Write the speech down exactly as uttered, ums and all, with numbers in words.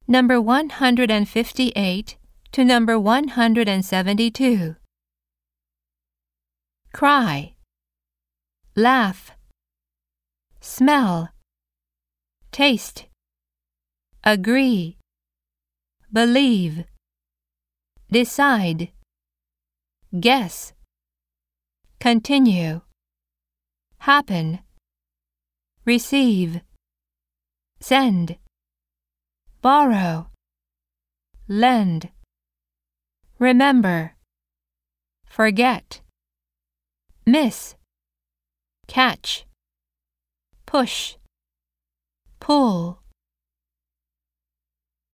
Number one hundred fifty-eight to number one hundred seventy-two. Cry, laugh, smell, taste, agree, believe, decide, guess, continue, happen, receive, send, borrow, lend, remember, forget, miss, catch, push, pull.